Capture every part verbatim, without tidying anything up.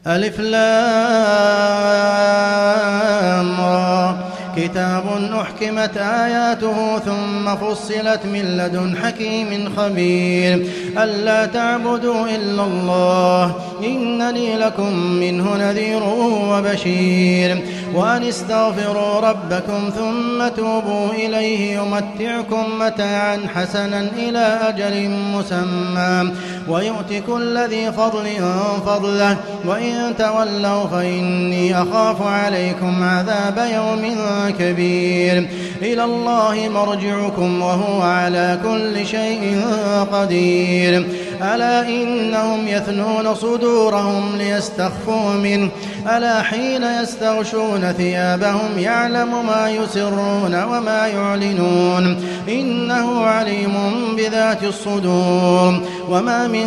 ألف لام را كتاب أحكمت آياته ثم فصلت من لدن حكيم خبير ألا تعبدوا إلا الله إنني لكم منه نذير وبشير وأن استغفروا ربكم ثم توبوا إليه يمتعكم متاعا حسنا إلى أجل مسمى ويؤت كل ذي فضل فضله وإن تولوا فإني أخاف عليكم عذاب يوم كبير إلى الله مرجعكم وهو على كل شيء قدير ألا إنهم يثنون صدورهم ليستخفوا منه ألا حين يستغشون ثيابهم يعلم ما يسرون وما يعلنون إنه عليم بذات الصدور وما من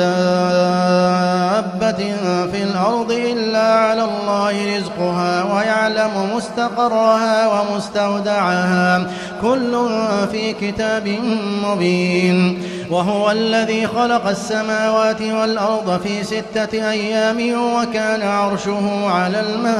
دابة في الأرض إلا على الله رزقها ويعلم مستقرها ومستودعها كل في كتاب مبين وهو الذي خلق السماوات والأرض في ستة أيام وكان عرشه على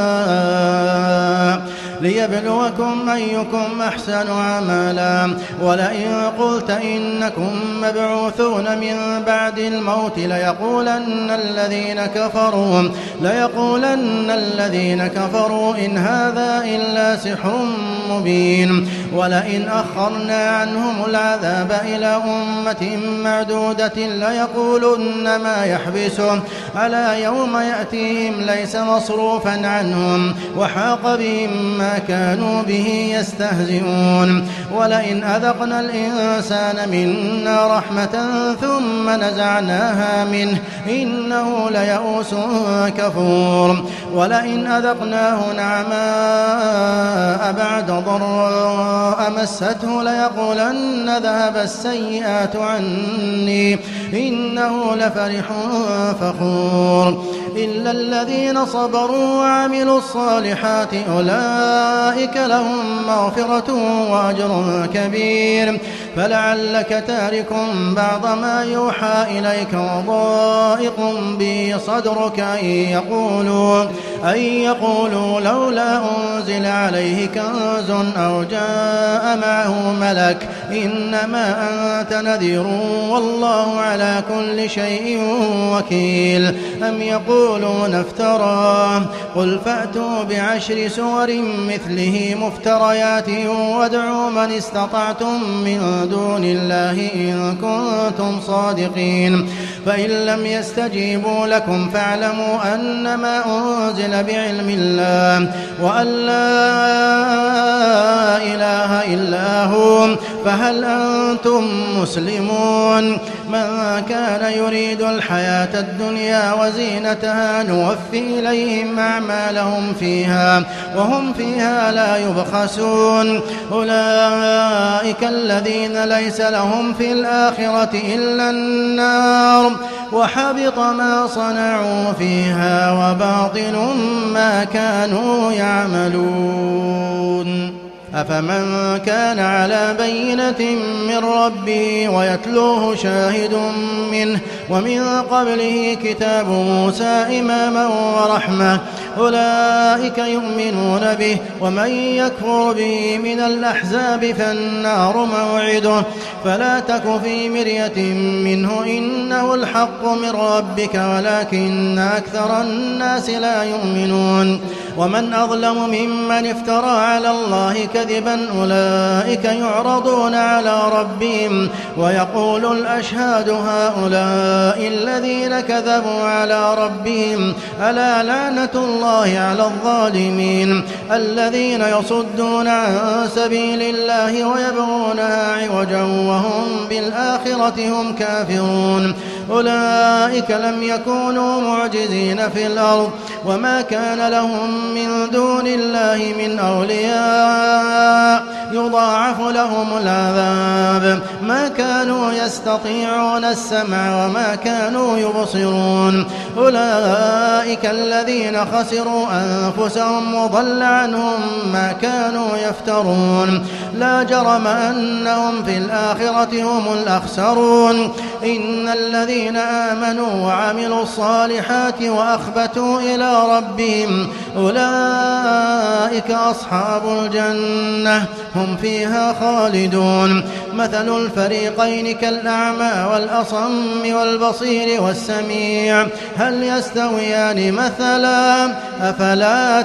الماء ليبلوكم أيكم أحسن عملا ولئن قلت إنكم مبعوثون من بعد الموت ليقولن الذين كفروا ليقولن الذين كفروا إن هذا إلا سحر مبين ولئن أخرنا عنهم العذاب إلى أمة معدودة ليقولن ما يحبسه ألا يوم يأتيهم ليس مصروفا عنهم وحاق بهم ما كانوا به يستهزئون ولئن أذقنا الإنسان منا رحمة ثم نزعناها منه إنه ليئوس كفور ولئن أذقناه نعماء بعد ضراء مسته ليقولن ذهب السيئات عني إنه لفرح فخور إلا الذين صبروا وعملوا الصالحات أولئك لهم مغفرة وأجر كبير فلعلك تارك بعض ما يوحى إليك وضائق به صدرك أن يقولوا, أن يقولوا لولا أنزل عليه كنز أو جاء معه ملك إنما أنت نذير والله على كل شيء وكيل أم يقولون افتراه قل فأتوا بعشر سور مثله مفتريات وادعوا من استطعتم من دون الله إن كنتم صادقين فإن لم يستجيبوا لكم فاعلموا أنما أنزل بعلم الله وأن لا إله إلا هو فهل أنتم مسلمون من كان يريد الحياة الدنيا وزينتها نوفي إليهم أعمالهم فيها وهم فيها لا يبخسون أولئك الذين ليس لهم في الآخرة إلا النار وحبط ما صنعوا فيها وباطل ما كانوا يعملون أفمن كان على بينة من ربه ويتلوه شاهد منه ومن قبله كتاب موسى إماما ورحمة أولئك يؤمنون به ومن يكفر به من الأحزاب فالنار موعده فلا تك في مرية منه إنه الحق من ربك ولكن أكثر الناس لا يؤمنون ومن أظلم ممن افترى على الله كذبا أولئك يعرضون على ربهم ويقول الأشهاد هؤلاء الذين كذبوا على ربهم ألا لعنة الله على الظالمين الذين يصدون عن سبيل الله ويبغونها عوجا وهم بالآخرة هم كافرون أولئك لم يكونوا معجزين في الأرض وما كان لهم من دون الله من أولياء يضاعف لهم العذاب ما كانوا يستطيعون السمع وما كانوا يبصرون أولئك الذين خسروا أنفسهم وضل عنهم ما كانوا يفترون لا جرم أنهم في الآخرة هم الأخسرون إن الذين آمنوا وعملوا الصالحات وأخبتوا إلى ربهم أولئك أصحاب الجنة هم فيها خالدون مثل الفريقين كالأعمى والأصم والبصير والسميع هل يستويان مثلا أفلا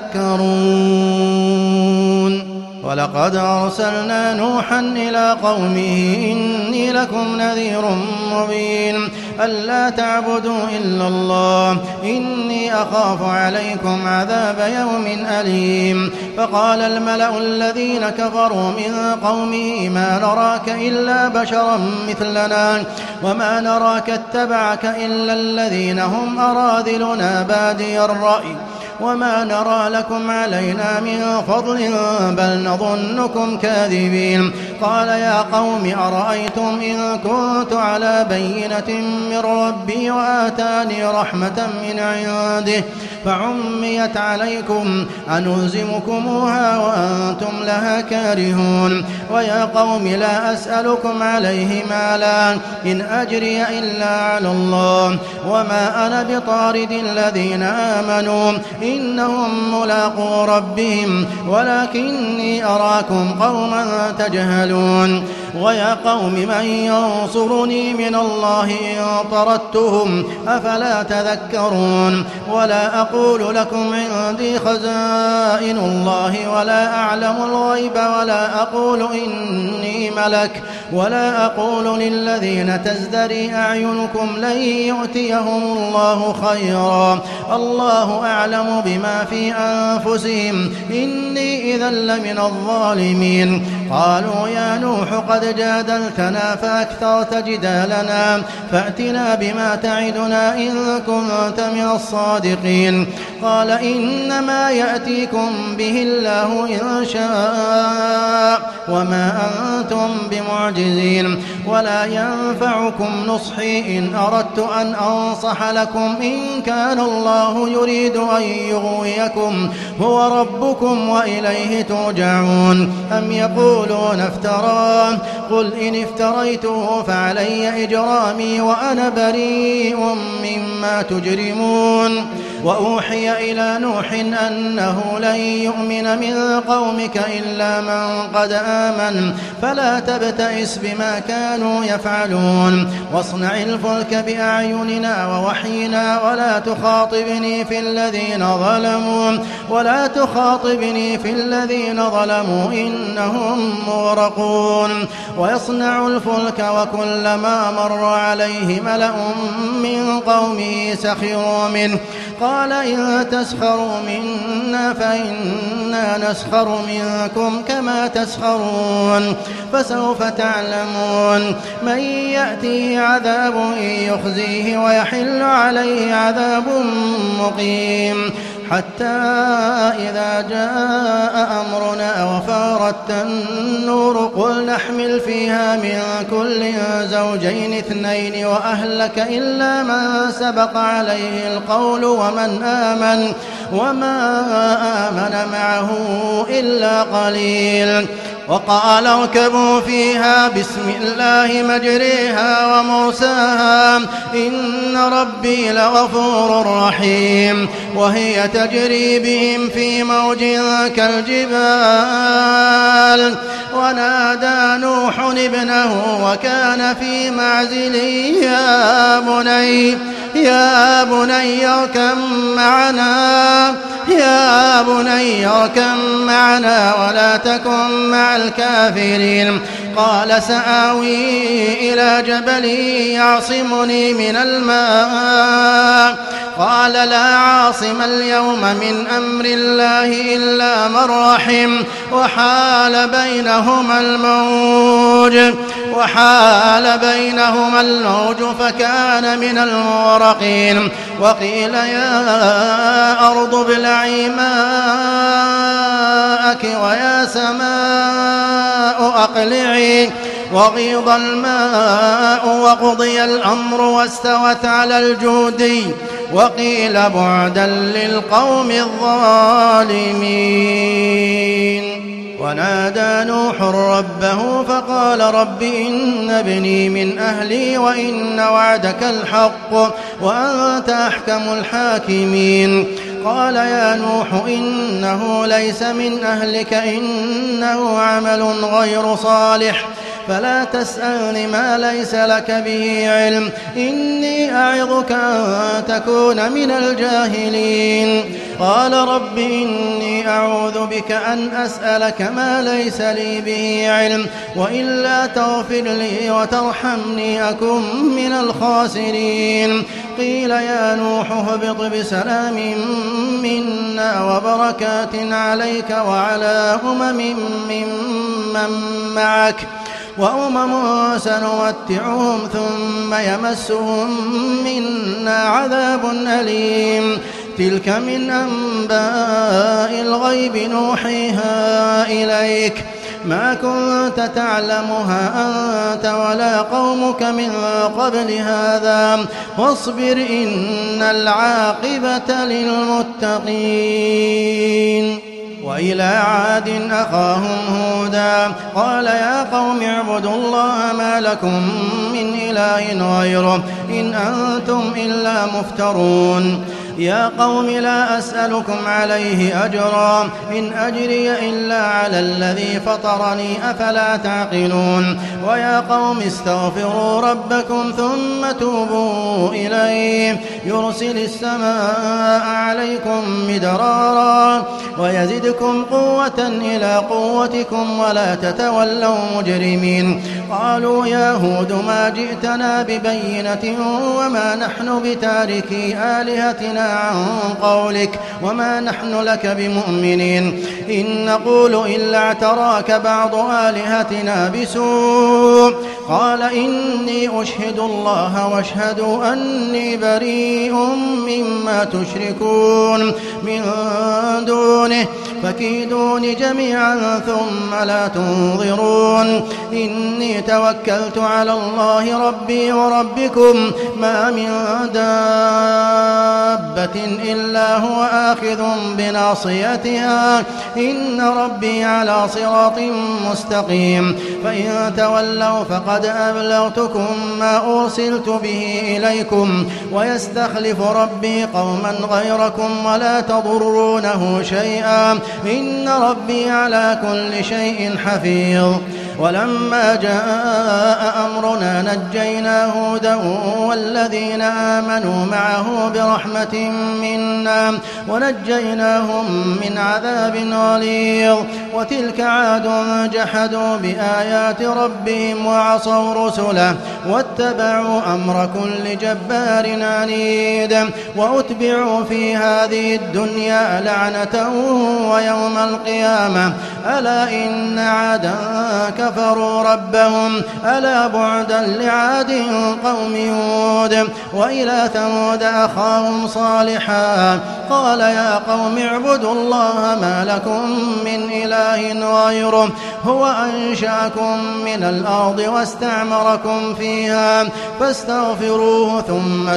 تذكرون ولقد أرسلنا نوحا إلى قومه إني لكم نذير مبين ألا تعبدوا إلا الله إني أخاف عليكم عذاب يوم أليم فقال الملأ الذين كفروا من قومه ما نراك إلا بشرا مثلنا وما نراك اتبعك إلا الذين هم أراذلنا بادي الرأي وما نرى لكم علينا من فضل بل نظنكم كاذبين قال يا قوم أرأيتم إن كنت على بينة من ربي وآتاني رحمة من عنده فعميت عليكم أنلزمكموها وأنتم لها كارهون ويا قوم لا أسألكم عليه مالا إن أجري إلا على الله وما أنا بطارد الذين آمنوا إنهم ملاقو ربهم ولكني أراكم قوما تجهلون ويا قوم من ينصرني من الله إن طردتهم أفلا تذكرون ولا أقول لكم عندي خزائن الله ولا أعلم الغيب ولا أقول إني ملك ولا أقول للذين تزدري أعينكم لن يؤتيهم الله خيرا الله أعلم بما في أنفسهم إني إذا لمن الظالمين قالوا يا نوح قد جادلتنا فأكثرت جدالنا فأتنا بما تعدنا إن كنت من الصادقين قال إنما يأتيكم به الله إن شاء وما أنتم بمعجزين ولا ينفعكم نصحي إن أردت أن أنصح لكم إن كان الله يريد أن يغويكم هو ربكم وإليه ترجعون أم يقولون افتراه قل إن افتريته فعلي إجرامي وأنا بريء مما تجرمون وأوحي إلى نوح أنه لن يؤمن من قومك إلا من قد آمن فلا تبتئس بما كانوا يفعلون واصنع الفلك بأعيننا ووحينا ولا تخاطبني في الذين ظلموا ولا تخاطبني في الذين ظلموا إنهم مغرقون ويصنع الفلك وكلما مر عليه ملأ من قومه سخروا منه قال إن تسخروا منا فإنا نسخر منكم كما تسخرون فسوف تعلمون من يأتيه عذاب يخزيه ويحل عليه عذاب مقيم حتى إذا جاء أمرنا وفارت النور قل نحمل فيها من كل زوجين اثنين وأهلك إلا من سبق عليه القول ومن آمن وما آمن معه إلا قليل وقال اركبوا فيها بسم الله مجريها ومرساها إن ربي لغفور رحيم وهي تجري بهم في موج كالجبال ونادى نوح ابنه وكان في معزل يا بني يا بني اركب معنا يا بني اركب معنا ولا تكن مع الكافرين قال سآوي إلى جبل يعصمني من الماء قال لا عاصم اليوم من أمر الله إلا من رحم وحال بينهما الموج وحال بينهما الموج فكان من المغرقين وقيل يا أرض ابلعي ماءك ويا سماء أقلعي. وغيض الماء وقضي الأمر واستوت على الجودي، وقيل بعدا للقوم الظالمين. ونادى نوح ربه فقال رب إن ابني من أهلي وإن وعدك الحق وأنت أحكم الحاكمين. قال يا نوح إنه ليس من أهلك إنه عمل غير صالح فلا تسألني ما ليس لك به علم إني أعظك أن تكون من الجاهلين. قال رب إني أعوذ بك أن أسألك ما ليس لي به علم وإلا تغفر لي وترحمني أكن من الخاسرين. قيل يا نوح اهبط بسلام منا وبركات عليك وعلى أمم ممن معك وأمم سنمتعهم ثم يمسهم منا عذاب أليم. تلك من أنباء الغيب نوحيها إليك ما كنت تعلمها أنت ولا قومك من قبل هذا واصبر إن العاقبة للمتقين. وإلى عاد أخاهم هودا قال يا قوم اعبدوا الله ما لكم من إله غيره إن أنتم إلا مفترون. يا قوم لا أسألكم عليه أجرا إن أجري إلا على الذي فطرني أفلا تعقلون. ويا قوم استغفروا ربكم ثم توبوا إليه يرسل السماء عليكم مدرارا ويزدكم قوة إلى قوتكم ولا تتولوا مجرمين. قالوا يا هود ما جئتنا ببينة وما نحن بتاركي آلهتنا عن قولك وما نحن لك بمؤمنين إن نقول إلا اعتراك بعض آلهتنا بسوء. قال إني أشهد الله واشهدوا أني بريء مما تشركون من دونه فكيدوني جميعا ثم لا تنظرون. إني توكلت على الله ربي وربكم ما من دابة إلا هو آخذ بناصيتها إن ربي على صراط مستقيم. فإن تولوا فقد أبلغتكم ما أرسلت به إليكم ويستخلف ربي قوما غيركم ولا تضرونه شيئا إن ربي على كل شيء حفيظ. ولما جاء أمرنا نجينا هودا والذين آمنوا معه برحمة منا ونجيناهم من عذاب غليظ. وتلك عاد جحدوا بآيات ربهم وعصوا رسله واتبعوا أمر كل جبار عنيد وأتبعوا في هذه الدنيا لعنة ويوم القيامة ألا إن عادا كفروا ربهم ألا بعدا لعاد قوم هود. وإلى ثمود أخاهم صالحا قال يا قوم اعبدوا الله ما لكم من إله غيره هو أنشأكم من الأرض واستعمركم فيها فاستغفروه ثم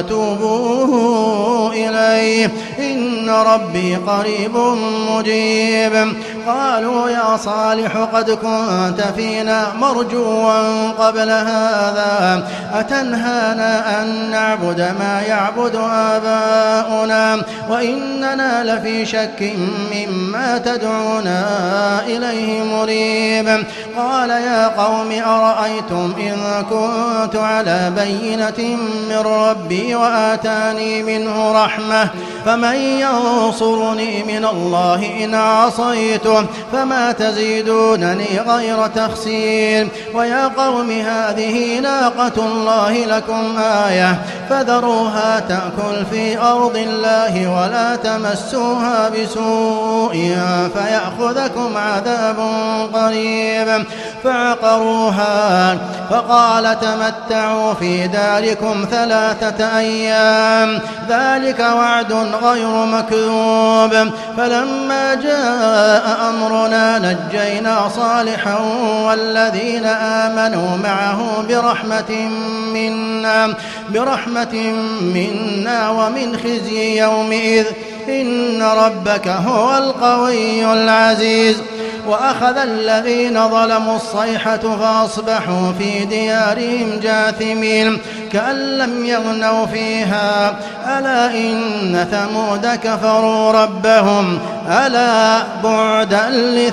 توبوا إليه إن ربي قريب مجيب. قالوا يا صالح قد كنت فينا مرجوا قبل هذا أتنهانا أن نعبد ما يعبد آباؤنا وإننا لفي شك مما تدعونا إليه مريب. قال يا قوم أرأيتم إن كنت على بينة من ربي وآتاني منه رحمة فمن ينصرني من الله إن عصيته فما تزيدونني غير تخسير. ويا قوم هذه ناقة الله لكم آية فذروها تأكل في أرض الله ولا تمسوها بسوء فيأخذكم عذاب قريب. فعقروها فقال تمتعوا في داركم ثلاثة أيام ذلك وعد غير مكذوب. فلما جاء أمرنا نجينا صالحا والذين آمنوا معه برحمة منا برحمة منا ومن خزي يومئذ إن ربك هو القوي العزيز. وأخذ الذين ظلموا الصيحة فأصبحوا في ديارهم جاثمين كأن لم يغنوا فيها ألا إن ثمود كفروا ربهم ألا بعدا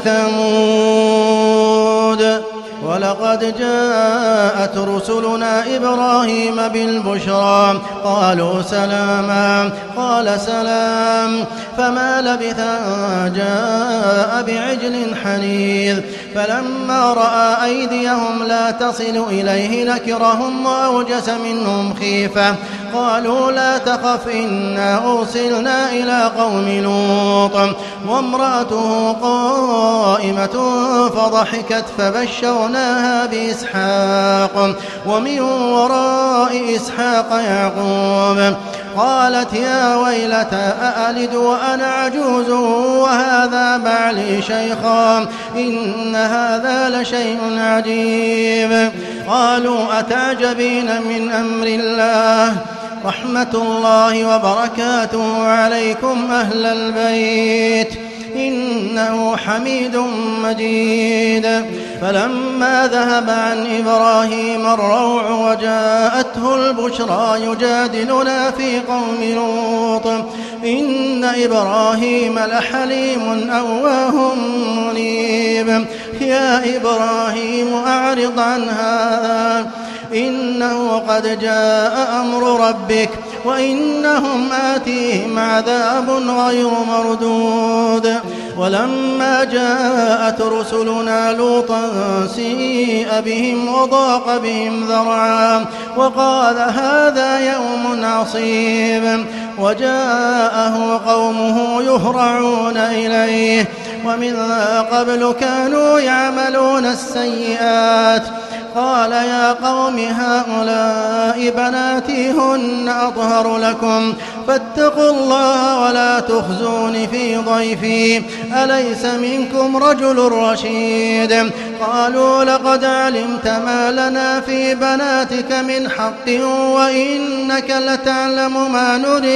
لثمود. ولقد جاءت رسلنا إبراهيم بالبشرى قالوا سلاما قال سلام فما لبث أن جاء بعجل حنيذ. فلما رأى أيديهم لا تصل إليه نكرهم وأوجس منهم خيفة قالوا لا تخف إنا أرسلنا إلى قوم لوط وامرأته قائمة فضحكت فبشرناها بإسحاق ومن وراء إسحاق يعقوب. قالت يا ويلتى أألد وأنا عجوز وهذا بعلي شيخا إن هذا لشيء عجيب. قالوا أتعجبين من أمر الله رحمة الله وبركاته عليكم أهل البيت إنه حميد مجيد. فلما ذهب عن إبراهيم الروع وجاءته البشرى يجادلنا في قوم لوط إن إبراهيم لحليم أواه منيب. يا إبراهيم أعرض عن هذا إنه قد جاء أمر ربك وإنهم آتيهم عذاب غير مردود. ولما جاءت رسلنا لوطا سيء بهم وضاق بهم ذرعا وقال هذا يوم عصيب. وجاءه قومه يهرعون إليه ومن قبل كانوا يعملون السيئات. قال يا قوم هؤلاء بناتي هن أطهر لكم فاتقوا الله ولا تخزون في ضيفي أليس منكم رجل رشيد. قالوا لقد علمت ما لنا في بناتك من حق وإنك لتعلم ما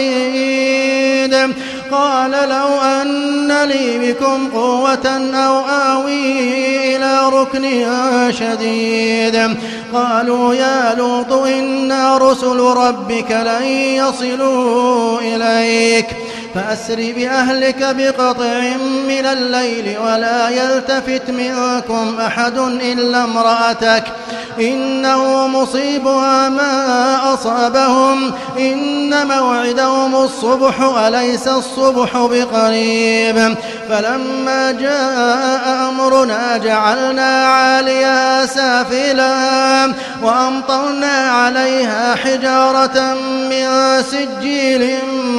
نريد. قال لو أن لي بكم قوة أو آوي إلى ركن شديد. قالوا يا لوط إنا رسل ربك لن يصلوا إليك فأسر بأهلك بقطع من الليل ولا يلتفت منكم أحد إلا امرأتك إنه مصيبها ما أصابهم إن موعدهم الصبح أليس الصبح بقريب. فلما جاء أمرنا جعلنا عاليها سافلها وأمطرنا عليها حجارة من سجيل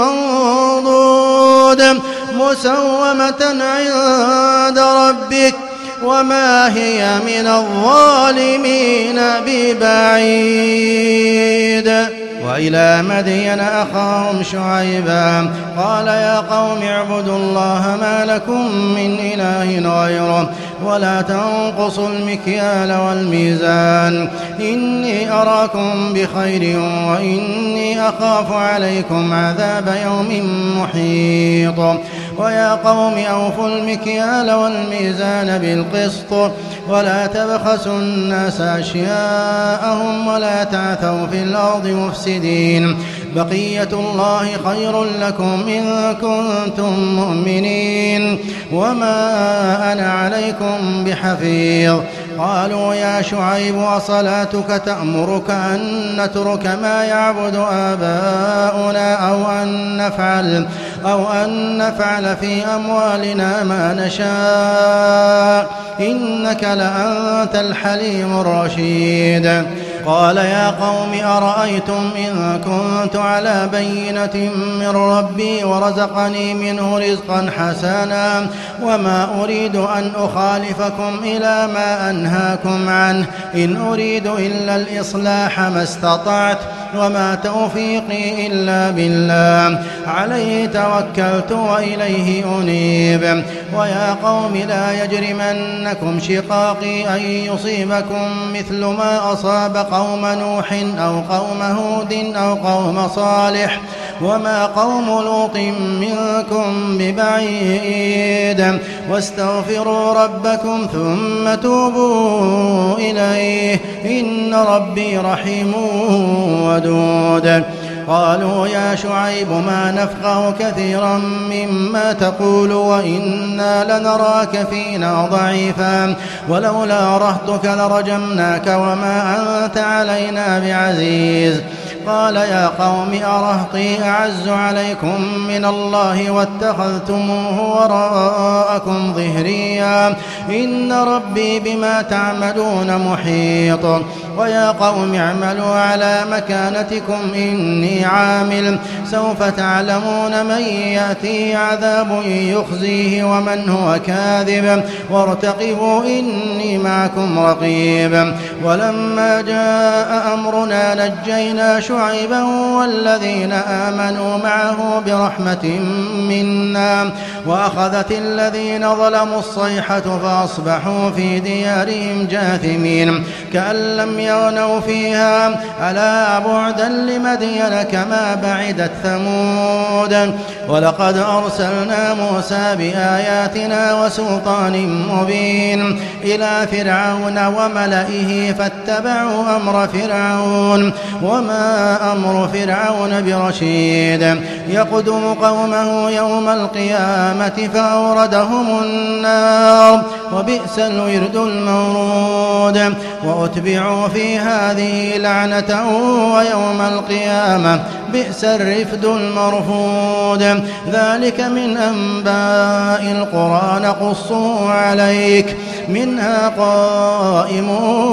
منضود مسومة عند ربك وما هي من الظالمين ببعيد. وإلى مدين أخاهم شعيبا قال يا قوم اعبدوا الله ما لكم من إله غيره ولا تنقصوا المكيال والميزان إني أراكم بخير وإني أخاف عليكم عذاب يوم محيط. ويا قوم أوفوا المكيال والميزان بالقسط ولا تبخسوا الناس أشياءهم ولا تعثوا في الأرض مفسدين بقية الله خير لكم إن كنتم مؤمنين وما أنا عليكم بحفيظ. قالوا يا شعيب وصلاتك تأمرك أن نترك ما يعبد آباؤنا أو أن نفعل أو أن نفعل في أموالنا ما نشاء إنك لأنت الحليم الرشيد. قال يا قوم أرأيتم إن كنت على بينة من ربي ورزقني منه رزقا حسنا وما أريد أن أخالفكم إلى ما أنهاكم عنه إن أريد إلا الإصلاح ما استطعت وما توفيقي إلا بالله عليه توكلت وإليه أنيب ويا قوم لا يجرمنكم شقاقي أن يصيبكم مثل ما أصاب قوم نوح أو قوم هود أو قوم صالح وما قوم لوط منكم ببعيد واستغفروا ربكم ثم توبوا إليه إن ربي رحيم ودود قالوا يا شعيب ما نفقه كثيرا مما تقول وإنا لنراك فينا ضعيفا ولولا رهطك لرجمناك وما أنت علينا بعزيز قال يا قوم أرهطي أعز عليكم من الله واتخذتموه وراءكم ظهريا إن ربي بما تعملون محيط ويا قوم اعملوا على مكانتكم إني عامل سوف تعلمون من يأتي عذاب يخزيه ومن هو كاذب وارتقبوا إني معكم رقيب ولما جاء أمرنا نجينا شعيبا والذين آمنوا معه برحمة منا وأخذت الذين ظلموا الصيحة فأصبحوا في ديارهم جاثمين كأن لم يغنوا فيها ألا بعدا لمدين كما بعدت ثمود ولقد أرسلنا موسى بآياتنا وسلطان مبين إلى فرعون وملئه فاتبعوا أمر فرعون وما أمر فرعون برشيد يقدم قومه يوم القيامة فأوردهم النار وبئس الورد المورود وأتبعوا في هذه لعنة ويوم القيامة بئس الرفد المرفود ذلك من أنباء القرى نقصه عليك منها قائم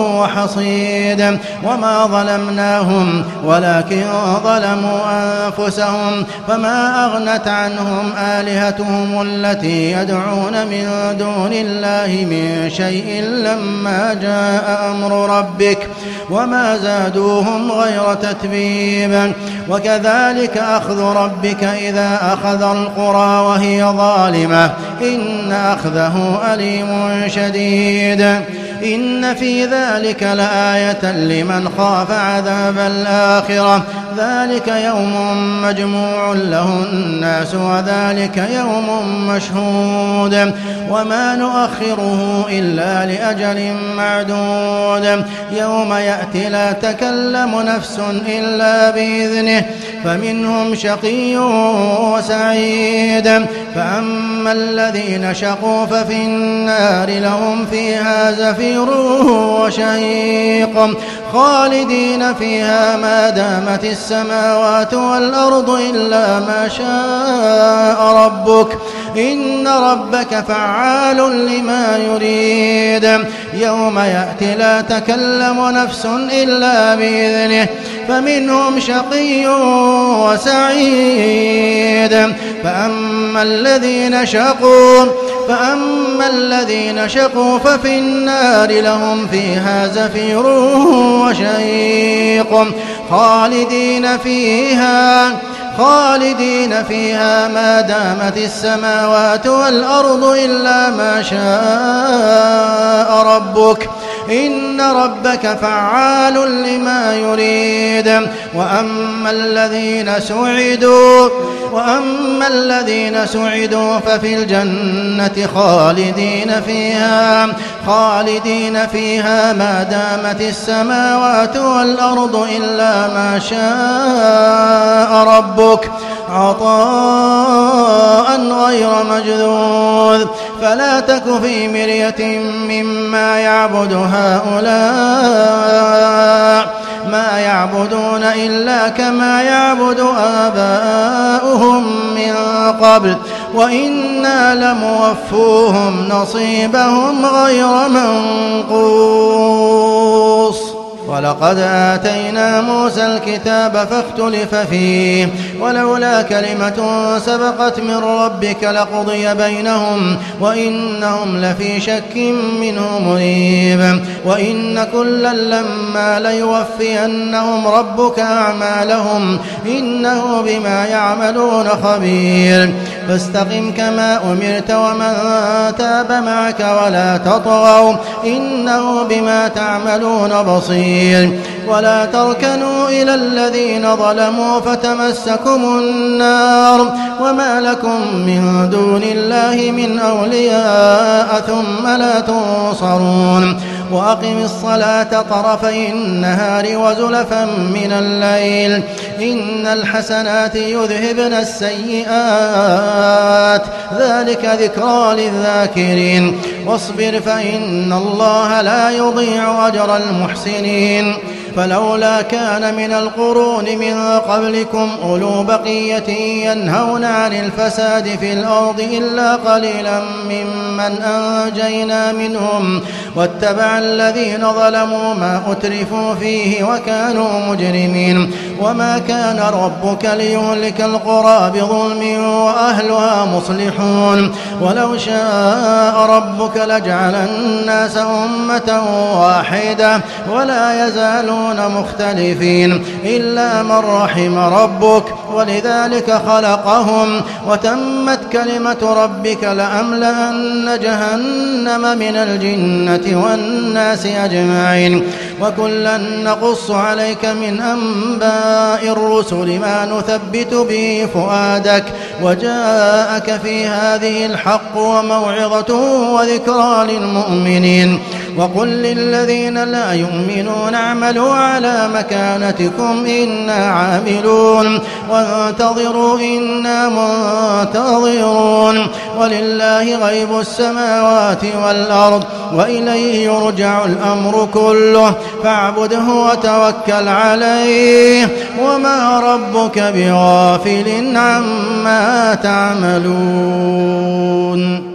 وحصيد وما ظلمناهم ولكن ظلموا أنفسهم فما أغنت عنهم آلهتهم التي يدعون من دون الله من شيء لما جاء أمر ربك وما زادوهم غير تتبيب وكذلك أخذ ربك إذا أخذ القرى وهي ظالمة إن أخذه أليم شديد إن في ذلك لآية لمن خاف عذاب الآخرة ذلك يوم مجموع له الناس وذلك يوم مشهود وما نؤخره إلا لأجل معدود يوم يأتي لا تكلم نفس إلا بإذنه فمنهم شقي وسعيد فأما الذين شقوا ففي النار لهم فيها زفير وشهيق خالدين فيها ما دامت السماوات والأرض إلا ما شاء ربك إن ربك فعال لما يريد يوم يأتي لا تكلم نفس إلا بإذنه فمنهم شقي وسعيد فأما الذين شقوا فأما الذين شقوا ففي النار لهم فيها زفير وشهيق خالدين فيها خالدين فيها ما دامت السماوات والأرض إلا ما شاء ربك إن ربك فعال لما يريد وأما الذين سعدوا وأما الذين سعدوا ففي الجنة خالدين فيها خالدين فيها ما دامت السماوات والأرض إلا ما شاء ربك عطاء غير مجذوذ فلا تك في مرية مما يعبد هؤلاء ما يعبدون إلا كما يعبد آباؤهم من قبل وإنا لموفوهم نصيبهم غير منقوص ولقد آتينا موسى الكتاب فاختلف فيه ولولا كلمة سبقت من ربك لقضي بينهم وإنهم لفي شك منه مريب وإن كلا لما ليوفينهم ربك أعمالهم إنه بما يعملون خبير فاستقم كما أمرت ومن تاب معك ولا تطغوا إنه بما تعملون بصير ولا تركنوا إلى الذين ظلموا فتمسكم النار وما لكم من دون الله من أولياء ثم لا تنصرون وأقم الصلاة طرفي النهار وزلفا من الليل إن الحسنات يذهبن السيئات ذلك ذكرى للذاكرين واصبر فإن الله لا يضيع أجر المحسنين فلولا كان من القرون من قبلكم أولو بقية ينهون عن الفساد في الأرض إلا قليلا ممن أنجينا منهم واتبع الذين ظلموا ما أترفوا فيه وكانوا مجرمين وما كان ربك ليهلك القرى بظلم وأهلها مصلحون ولو شاء ربك لجعل الناس أمة واحدة ولا يزالون مختلفين إلا من رحم ربك ولذلك خلقهم وتمت كلمة ربك لأملأن جهنم من الجنة والناس أجمعين وكلا نقص عليك من أنباء الرسل ما نثبت به فؤادك وجاءك في هذه الحق وموعظة وذكرى للمؤمنين وقل للذين لا يؤمنون اعملوا على مكانتكم إنا عاملون وانتظروا إنا منتظرون ولله غيب السماوات والأرض وإليه يرجع الأمر كله فاعبده وتوكل عليه وما ربك بغافل عما تعملون.